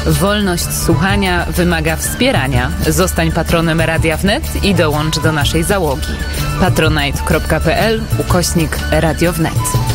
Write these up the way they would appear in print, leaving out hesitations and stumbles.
Wolność słuchania wymaga wspierania. Zostań patronem Radia Wnet i dołącz do naszej załogi. patronite.pl/Radio Wnet.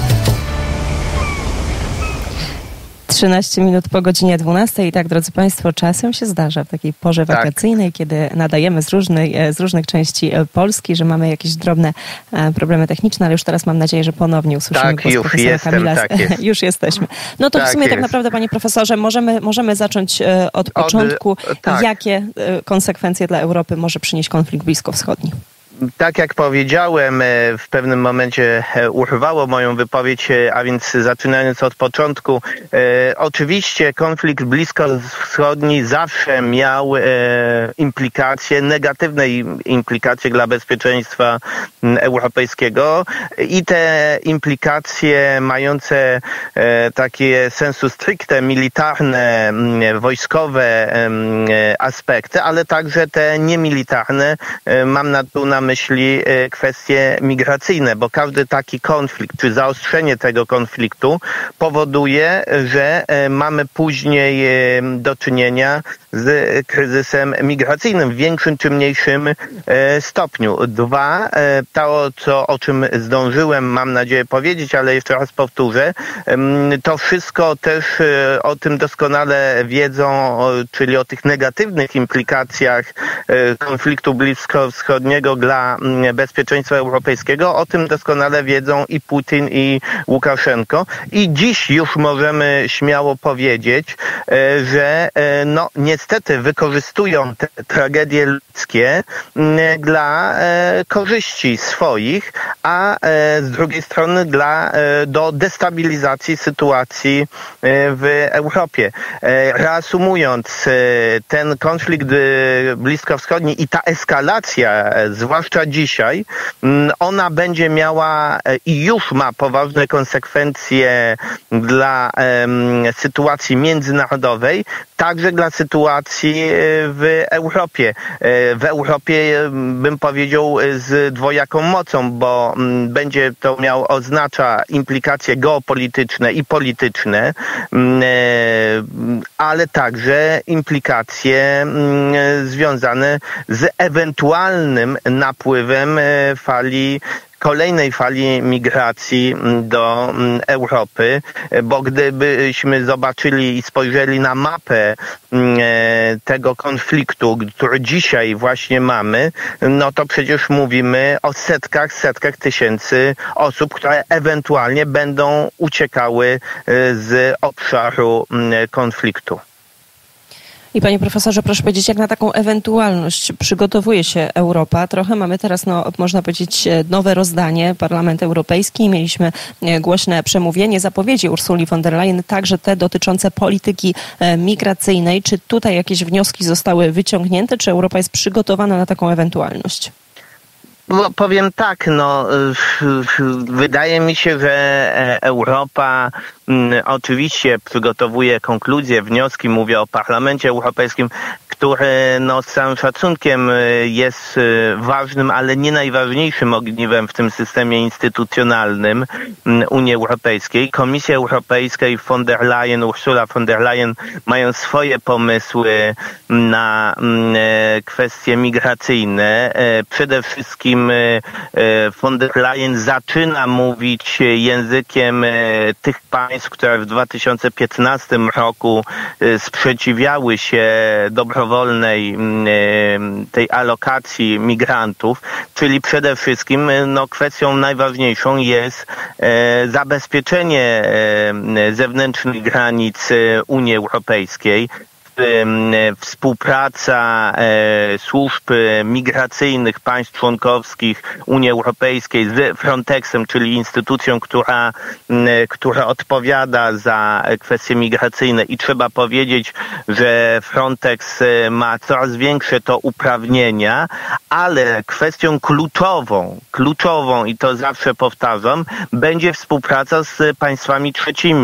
13 minut po godzinie 12. I tak, drodzy Państwo, czasem się zdarza w takiej porze wakacyjnej, kiedy nadajemy z różnych części Polski, że mamy jakieś drobne problemy techniczne, ale już teraz mam nadzieję, że ponownie usłyszymy głos profesora Kamila. Już jesteśmy. No to w sumie tak naprawdę, panie profesorze, możemy zacząć od początku. Jakie konsekwencje dla Europy może przynieść konflikt bliskowschodni? Tak jak powiedziałem, w pewnym momencie urwało moją wypowiedź, a więc zaczynając od początku, oczywiście konflikt bliskowschodni zawsze miał implikacje, negatywne implikacje dla bezpieczeństwa europejskiego i te implikacje mające takie sensu stricte militarne, wojskowe aspekty, ale także te niemilitarne, mam tu na myśli kwestie migracyjne, bo każdy taki konflikt, czy zaostrzenie tego konfliktu powoduje, że mamy później do czynienia z kryzysem migracyjnym w większym czy mniejszym stopniu. Dwa, o czym zdążyłem, mam nadzieję, powiedzieć, ale jeszcze raz powtórzę, to wszystko też o tym doskonale wiedzą, czyli o tych negatywnych implikacjach konfliktu bliskowschodniego dla bezpieczeństwa europejskiego. O tym doskonale wiedzą i Putin, i Łukaszenko. I dziś już możemy śmiało powiedzieć, że niestety wykorzystują te tragedie ludzkie dla korzyści swoich, a z drugiej strony do destabilizacji sytuacji w Europie. Reasumując, ten konflikt bliskowschodni i ta eskalacja, zwłaszcza dzisiaj, ona będzie miała i już ma poważne konsekwencje dla sytuacji międzynarodowej, także dla sytuacji w Europie. W Europie, bym powiedział, z dwojaką mocą, bo będzie to oznacza implikacje geopolityczne i polityczne, ale także implikacje związane z ewentualnym napływem kolejnej fali migracji do Europy, bo gdybyśmy zobaczyli i spojrzeli na mapę tego konfliktu, który dzisiaj właśnie mamy, no to przecież mówimy o setkach tysięcy osób, które ewentualnie będą uciekały z obszaru konfliktu. I panie profesorze, proszę powiedzieć, jak na taką ewentualność przygotowuje się Europa? Trochę mamy teraz, można powiedzieć, nowe rozdanie. Parlament Europejski, mieliśmy głośne przemówienie, zapowiedzi Ursuli von der Leyen, także te dotyczące polityki migracyjnej. Czy tutaj jakieś wnioski zostały wyciągnięte? Czy Europa jest przygotowana na taką ewentualność? Powiem tak, wydaje mi się, że Europa oczywiście przygotowuje konkluzje, wnioski, mówię o Parlamencie Europejskim, który z całym szacunkiem jest ważnym, ale nie najważniejszym ogniwem w tym systemie instytucjonalnym Unii Europejskiej. Komisja Europejska i Ursula von der Leyen mają swoje pomysły na kwestie migracyjne. Przede wszystkim von der Leyen zaczyna mówić językiem tych państw, które w 2015 roku sprzeciwiały się dobrowolnej tej alokacji migrantów, czyli przede wszystkim kwestią najważniejszą jest zabezpieczenie zewnętrznych granic Unii Europejskiej. Współpraca służb migracyjnych państw członkowskich Unii Europejskiej z Frontexem, czyli instytucją, która odpowiada za kwestie migracyjne i trzeba powiedzieć, że Frontex ma coraz większe to uprawnienia, ale kwestią kluczową i to zawsze powtarzam, będzie współpraca z państwami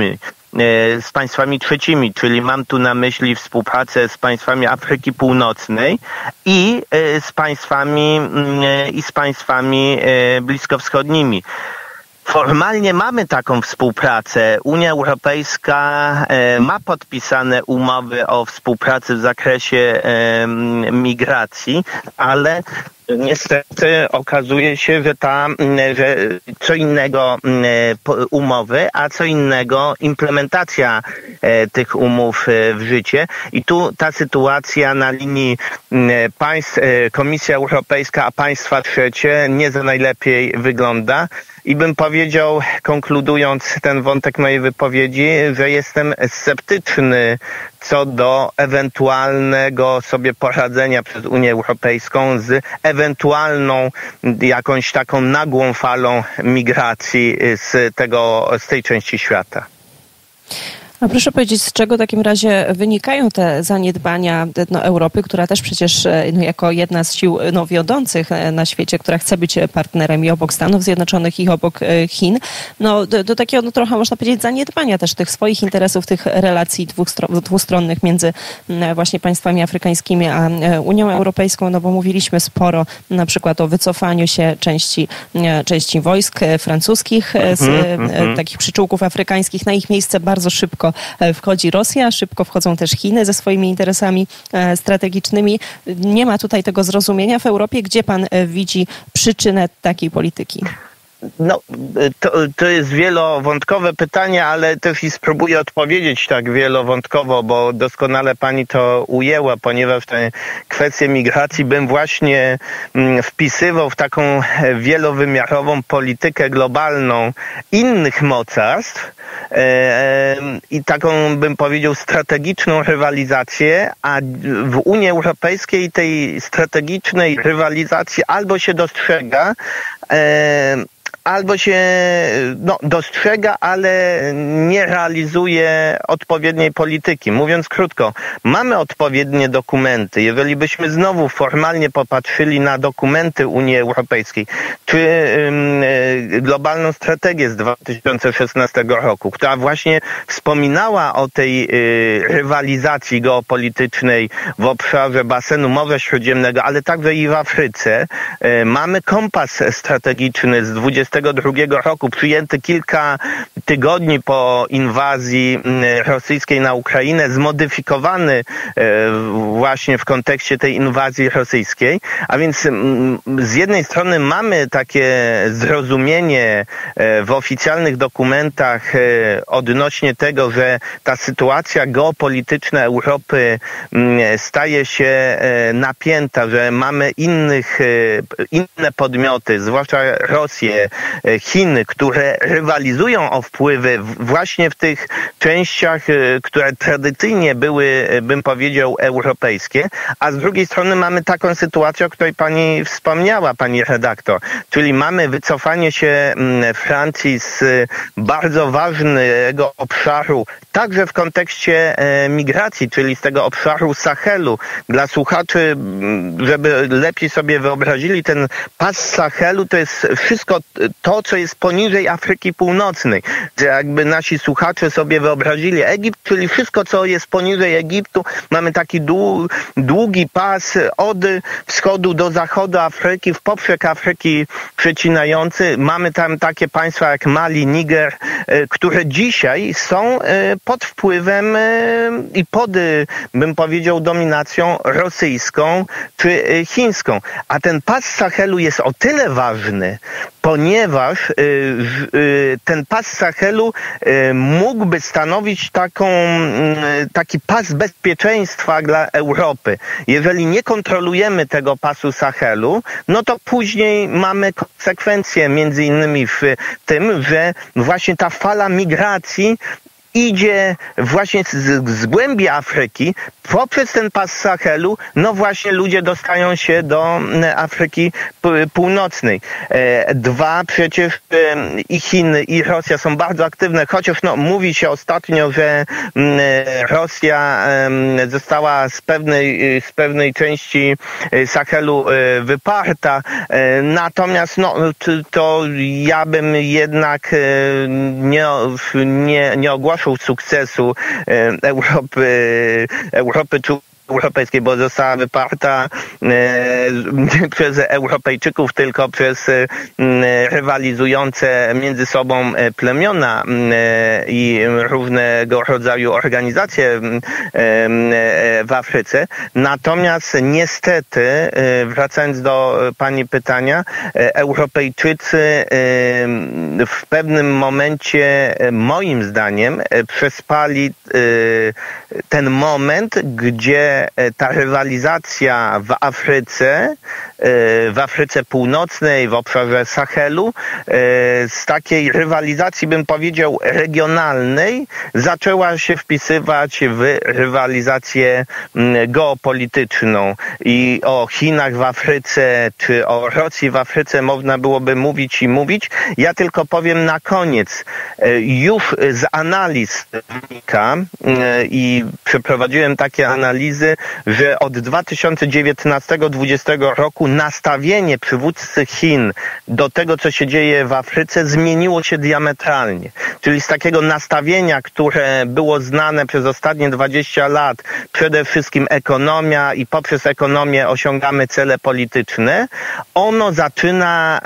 trzecimi, czyli mam tu na myśli współpracę z państwami Afryki Północnej i z państwami bliskowschodnimi. Formalnie mamy taką współpracę. Unia Europejska ma podpisane umowy o współpracy w zakresie migracji, ale niestety okazuje się, że co innego umowy, a co innego implementacja tych umów w życie. I tu ta sytuacja na linii państw, Komisja Europejska, a państwa trzecie nie za najlepiej wygląda. I bym powiedział, konkludując ten wątek mojej wypowiedzi, że jestem sceptyczny co do ewentualnego sobie poradzenia przez Unię Europejską z ewentualną jakąś taką nagłą falą migracji z tej części świata. A proszę powiedzieć, z czego w takim razie wynikają te zaniedbania Europy, która też przecież jako jedna z sił wiodących na świecie, która chce być partnerem i obok Stanów Zjednoczonych i obok Chin, do takiego trochę można powiedzieć zaniedbania też tych swoich interesów, tych relacji dwustronnych między właśnie państwami afrykańskimi a Unią Europejską, bo mówiliśmy sporo na przykład o wycofaniu się części wojsk francuskich z takich przyczółków afrykańskich. Na ich miejsce bardzo szybko wchodzi Rosja, szybko wchodzą też Chiny ze swoimi interesami strategicznymi. Nie ma tutaj tego zrozumienia w Europie. Gdzie pan widzi przyczynę takiej polityki? No, to jest wielowątkowe pytanie, ale też i spróbuję odpowiedzieć tak wielowątkowo, bo doskonale pani to ujęła, ponieważ tę kwestię migracji bym właśnie wpisywał w taką wielowymiarową politykę globalną innych mocarstw i taką, bym powiedział, strategiczną rywalizację, a w Unii Europejskiej tej strategicznej rywalizacji albo się dostrzega, albo się dostrzega, ale nie realizuje odpowiedniej polityki. Mówiąc krótko, mamy odpowiednie dokumenty. Jeżeli byśmy znowu formalnie popatrzyli na dokumenty Unii Europejskiej, czy globalną strategię z 2016 roku, która właśnie wspominała o tej rywalizacji geopolitycznej w obszarze basenu Morza Śródziemnego, ale także i w Afryce, mamy kompas strategiczny z 2022 roku, przyjęty kilka tygodni po inwazji rosyjskiej na Ukrainę, zmodyfikowany właśnie w kontekście tej inwazji rosyjskiej. A więc z jednej strony mamy takie zrozumienie w oficjalnych dokumentach odnośnie tego, że ta sytuacja geopolityczna Europy staje się napięta, że mamy inne podmioty, zwłaszcza Rosję, Chiny, które rywalizują o wpływy właśnie w tych częściach, które tradycyjnie były, bym powiedział, europejskie, a z drugiej strony mamy taką sytuację, o której pani wspomniała, pani redaktor, czyli mamy wycofanie się Francji z bardzo ważnego obszaru, także w kontekście migracji, czyli z tego obszaru Sahelu. Dla słuchaczy, żeby lepiej sobie wyobrazili, ten pas Sahelu to jest wszystko to, co jest poniżej Afryki Północnej. Że jakby nasi słuchacze sobie wyobrazili Egipt, czyli wszystko, co jest poniżej Egiptu, mamy taki długi pas od wschodu do zachodu Afryki, w poprzek Afryki przecinający. Mamy tam takie państwa jak Mali, Niger, które dzisiaj są pod wpływem i pod, bym powiedział, dominacją rosyjską czy chińską. A ten pas Sahelu jest o tyle ważny, ponieważ ten pas Sahelu mógłby stanowić taki pas bezpieczeństwa dla Europy. Jeżeli nie kontrolujemy tego pasu Sahelu, no to później mamy konsekwencje między innymi w tym, że właśnie ta fala migracji idzie właśnie z głębi Afryki, poprzez ten pas Sahelu, no właśnie ludzie dostają się do Afryki Północnej. Przecież i Chiny, i Rosja są bardzo aktywne, chociaż mówi się ostatnio, że Rosja została z pewnej części Sahelu wyparta, natomiast to ja bym jednak nie ogłaszał sukcesu Europy czy Europejskiej, bo została wyparta nie przez Europejczyków, tylko przez rywalizujące między sobą plemiona i różnego rodzaju organizacje w Afryce. Natomiast niestety, wracając do pani pytania, Europejczycy w pewnym momencie, moim zdaniem, przespali ten moment, gdzie ta rywalizacja w Afryce Północnej, w obszarze Sahelu, z takiej rywalizacji, bym powiedział, regionalnej, zaczęła się wpisywać w rywalizację geopolityczną. I o Chinach w Afryce, czy o Rosji w Afryce można byłoby mówić i mówić. Ja tylko powiem na koniec, już z analiz wynika i przeprowadziłem takie analizy, że od 2019-2020 roku nastawienie przywódcy Chin do tego, co się dzieje w Afryce, zmieniło się diametralnie. Czyli z takiego nastawienia, które było znane przez ostatnie 20 lat, przede wszystkim ekonomia i poprzez ekonomię osiągamy cele polityczne, ono zaczyna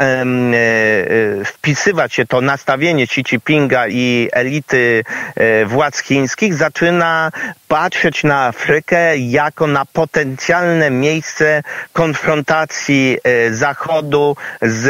wpisywać się, to nastawienie Xi Jinpinga i elity władz chińskich zaczyna patrzeć na Afrykę jako na potencjalne miejsce konfrontacji Zachodu z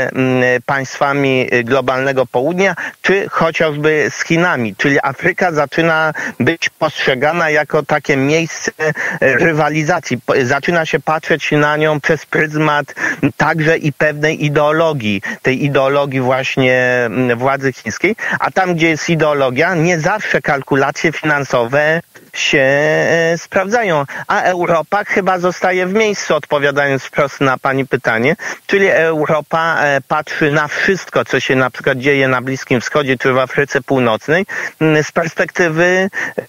państwami globalnego południa, czy chociażby z Chinami. Czyli Afryka zaczyna być postrzegana jako takie miejsce rywalizacji. Zaczyna się patrzeć na nią przez pryzmat także i pewnej ideologii, tej ideologii właśnie władzy chińskiej, a tam, gdzie jest ideologia, nie zawsze kalkulacje finansowe się sprawdzają, a Europa chyba zostaje w miejscu, odpowiadając wprost na pani pytanie, czyli Europa patrzy na wszystko, co się na przykład dzieje na Bliskim Wschodzie czy w Afryce Północnej z perspektywy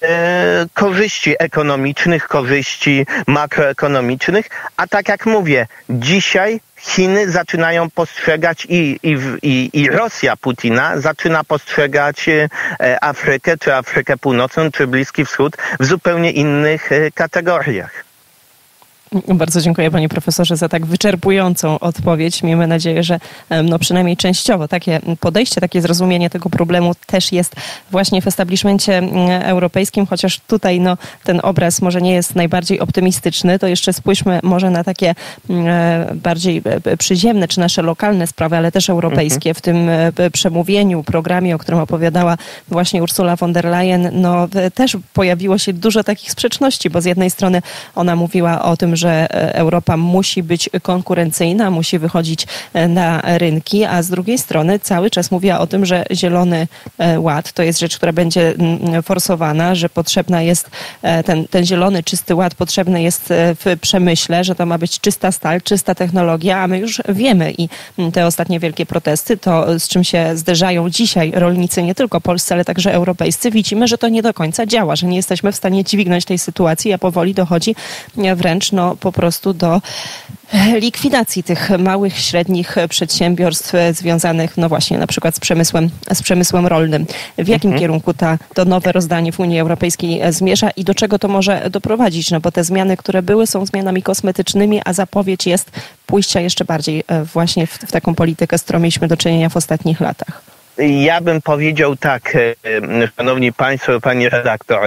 korzyści ekonomicznych, korzyści makroekonomicznych, a tak jak mówię, dzisiaj Chiny zaczynają postrzegać i Rosja Putina zaczyna postrzegać Afrykę, czy Afrykę Północną, czy Bliski Wschód w zupełnie innych kategoriach. Bardzo dziękuję panie profesorze za tak wyczerpującą odpowiedź. Miejmy nadzieję, że przynajmniej częściowo takie podejście, takie zrozumienie tego problemu też jest właśnie w establishmencie europejskim, chociaż tutaj ten obraz może nie jest najbardziej optymistyczny. To jeszcze spójrzmy może na takie bardziej przyziemne, czy nasze lokalne sprawy, ale też europejskie. W tym przemówieniu, programie, o którym opowiadała właśnie Ursula von der Leyen, też pojawiło się dużo takich sprzeczności, bo z jednej strony ona mówiła o tym, że Europa musi być konkurencyjna, musi wychodzić na rynki, a z drugiej strony cały czas mówiła o tym, że Zielony Ład to jest rzecz, która będzie forsowana, że potrzebna jest ten zielony, czysty ład potrzebny jest w przemyśle, że to ma być czysta stal, czysta technologia, a my już wiemy i te ostatnie wielkie protesty, to z czym się zderzają dzisiaj rolnicy, nie tylko polscy, ale także europejscy, widzimy, że to nie do końca działa, że nie jesteśmy w stanie dźwignąć tej sytuacji, a powoli dochodzi wręcz po prostu do likwidacji tych małych, średnich przedsiębiorstw związanych właśnie na przykład z przemysłem rolnym. W jakim kierunku to nowe rozdanie w Unii Europejskiej zmierza i do czego to może doprowadzić? Bo te zmiany, które były, są zmianami kosmetycznymi, a zapowiedź jest pójścia jeszcze bardziej właśnie w taką politykę, z którą mieliśmy do czynienia w ostatnich latach. Ja bym powiedział tak, szanowni państwo, pani redaktor,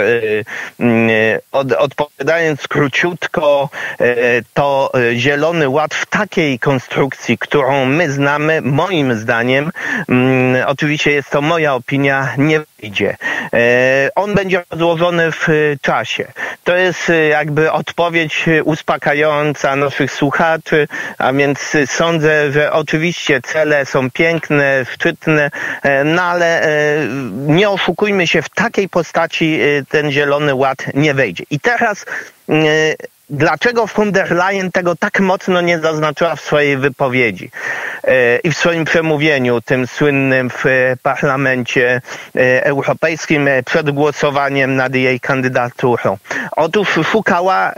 odpowiadając króciutko, to Zielony Ład w takiej konstrukcji, którą my znamy, moim zdaniem, oczywiście jest to moja opinia, nie wyjdzie. On będzie rozłożony w czasie. To jest jakby odpowiedź uspokajająca naszych słuchaczy, a więc sądzę, że oczywiście cele są piękne, szczytne, ale nie oszukujmy się, w takiej postaci ten Zielony Ład nie wejdzie. I teraz dlaczego von der Leyen tego tak mocno nie zaznaczyła w swojej wypowiedzi i w swoim przemówieniu, tym słynnym w Parlamencie Europejskim przed głosowaniem nad jej kandydaturą? Otóż szukała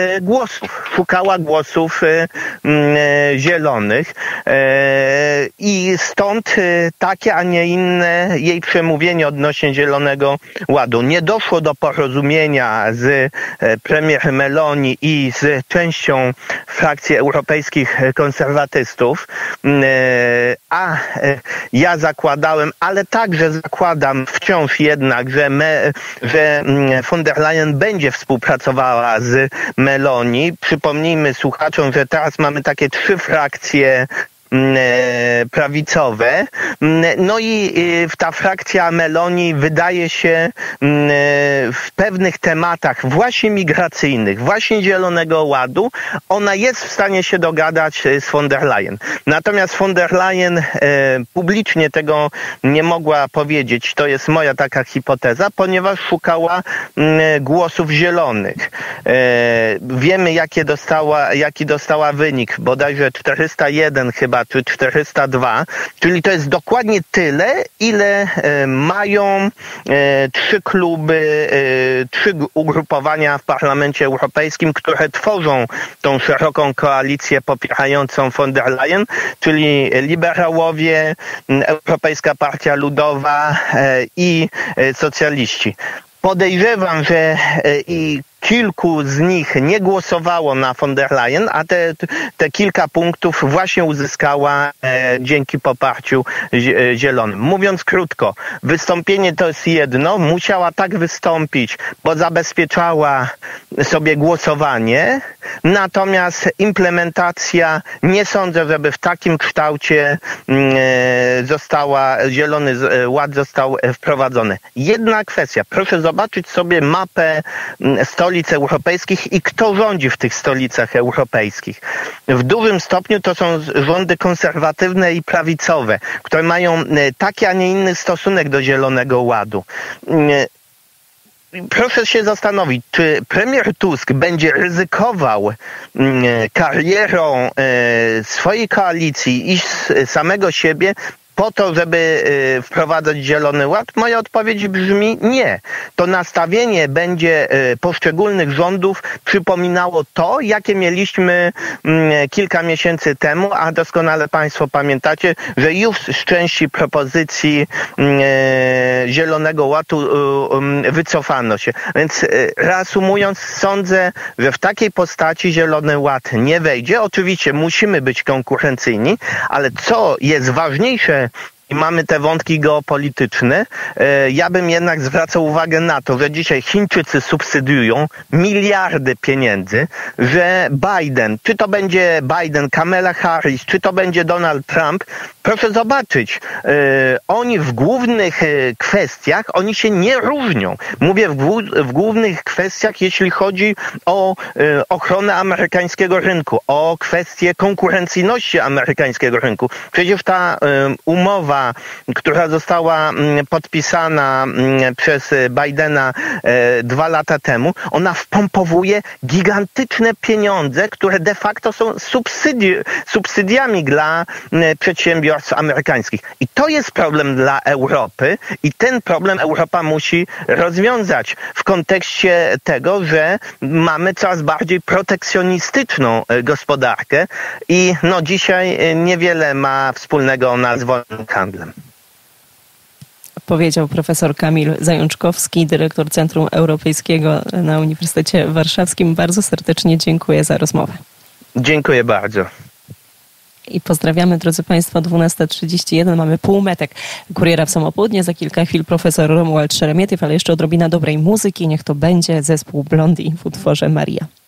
głosów zielonych i stąd takie, a nie inne jej przemówienie odnośnie Zielonego Ładu. Nie doszło do porozumienia z premier Meloni i z częścią frakcji europejskich konserwatystów, a ja zakładałem, ale także zakładam wciąż jednak, że von der Leyen będzie współpracowała z Meloni. Przypomnijmy słuchaczom, że teraz mamy takie 3 frakcje prawicowe. No i ta frakcja Meloni wydaje się w pewnych tematach właśnie migracyjnych, właśnie Zielonego Ładu, ona jest w stanie się dogadać z von der Leyen. Natomiast von der Leyen publicznie tego nie mogła powiedzieć, to jest moja taka hipoteza, ponieważ szukała głosów zielonych. Wiemy, jaki dostała wynik, bodajże 401 chyba, czy 402, czyli to jest dokładnie tyle, ile mają 3 kluby, 3 ugrupowania w Parlamencie Europejskim, które tworzą tą szeroką koalicję popierającą von der Leyen, czyli liberałowie, Europejska Partia Ludowa i socjaliści. Podejrzewam, że i kilku z nich nie głosowało na von der Leyen, a te kilka punktów właśnie uzyskała dzięki poparciu zielonym. Mówiąc krótko, wystąpienie to jest jedno, musiała tak wystąpić, bo zabezpieczała sobie głosowanie, natomiast implementacja nie sądzę, żeby w takim kształcie Zielony Ład został wprowadzony. Jedna kwestia, proszę zobaczyć sobie mapę stolic europejskich i kto rządzi w tych stolicach europejskich. W dużym stopniu to są rządy konserwatywne i prawicowe, które mają taki, a nie inny stosunek do Zielonego Ładu. Proszę się zastanowić, czy premier Tusk będzie ryzykował karierą swojej koalicji i samego siebie po to, żeby wprowadzać Zielony Ład? Moja odpowiedź brzmi nie. To nastawienie będzie poszczególnych rządów przypominało to, jakie mieliśmy kilka miesięcy temu, a doskonale Państwo pamiętacie, że już z części propozycji Zielonego Ładu wycofano się. Więc reasumując, sądzę, że w takiej postaci Zielony Ład nie wejdzie. Oczywiście musimy być konkurencyjni, ale co jest ważniejsze, i mamy te wątki geopolityczne, ja bym jednak zwracał uwagę na to, że dzisiaj Chińczycy subsydiują miliardy pieniędzy, że Biden, czy to będzie Biden, Kamala Harris, czy to będzie Donald Trump, proszę zobaczyć, oni w głównych kwestiach, oni się nie różnią. Mówię w głównych kwestiach, jeśli chodzi o ochronę amerykańskiego rynku, o kwestię konkurencyjności amerykańskiego rynku. Przecież ta umowa, która została podpisana przez Bidena 2 lata temu, ona wpompowuje gigantyczne pieniądze, które de facto są subsydiami dla przedsiębiorstw amerykańskich. I to jest problem dla Europy i ten problem Europa musi rozwiązać w kontekście tego, że mamy coraz bardziej protekcjonistyczną gospodarkę i dzisiaj niewiele ma wspólnego ona z wolnym handlem. Powiedział profesor Kamil Zajączkowski, dyrektor Centrum Europejskiego na Uniwersytecie Warszawskim. Bardzo serdecznie dziękuję za rozmowę. Dziękuję bardzo. I pozdrawiamy, drodzy Państwo, 12:31. Mamy półmetek Kuriera w samo południe. Za kilka chwil profesor Romuald Szeremietyw, ale jeszcze odrobina dobrej muzyki. Niech to będzie zespół Blondie w utworze Maria.